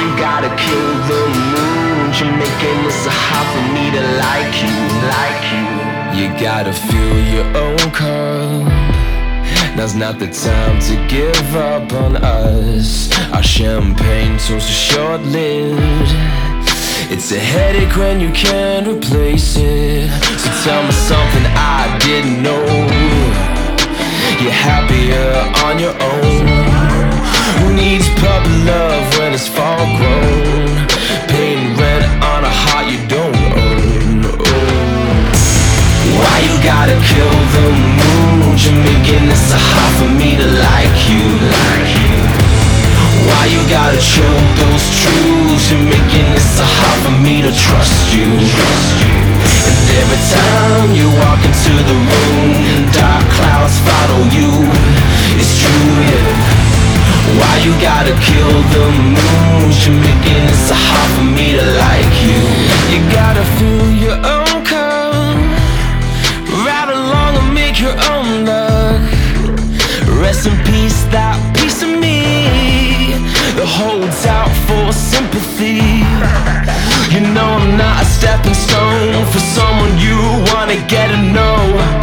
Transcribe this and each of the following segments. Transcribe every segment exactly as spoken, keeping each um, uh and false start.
you gotta kill the moon? Jamaican is so hard for me to like you, like you. You gotta feel your own curve. Now's not the time to give up on us. Our champagne toast is short-lived. It's a headache when you can't replace it. So tell me something I didn't know. You're happier on your own. Who needs puppy love when it's fall grown? Paying rent on a heart you don't own. Oh. Why you gotta kill the moon? Jamaican, it's so hard for me to like you, like you. Why you gotta choke those truths? Jamaican, it's so hard for me to trust you, trust you. And every time you walk into the room, dark clouds follow you. It's true, yeah. Why you gotta kill the moon? Jamaican, it's so hard for me to like you. You gotta feel your own curve. Ride along and make your own luck. Rest in peace, that piece of me that holds out for sympathy. You know I'm not a stepping stone for someone you wanna get to know.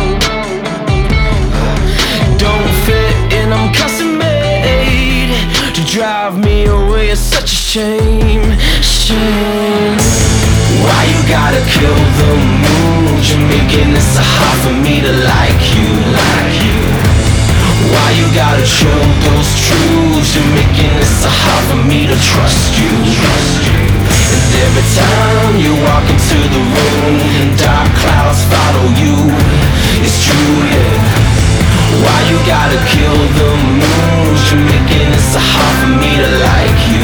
Don't fit in, I'm custom made. To drive me away is such a shame, shame. Why you gotta kill the moon? Jamaican, it's so hard for me to like you, like you. Why you gotta choke those truths? Jamaican, it's so hard for me to trust you, trust you. And every time you walk into the room, dark clouds follow you. It's true, yeah. Why you gotta kill the moon? Jamaican, it's so hard for me to like you.